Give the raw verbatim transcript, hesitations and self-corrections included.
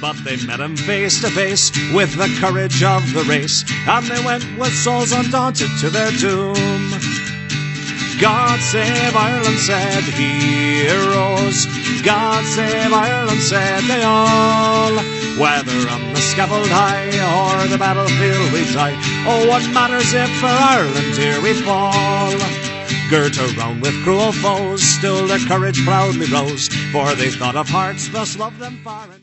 But they met him face to face with the courage of the race, and they went with souls undaunted to their doom. God save Ireland, said heroes. God save Ireland, said they all. Whether on the scaffold high or the battlefield we die, oh, what matters if for Ireland here we fall? Girt around with cruel foes, still their courage proudly rose, for they thought of hearts thus loved them far.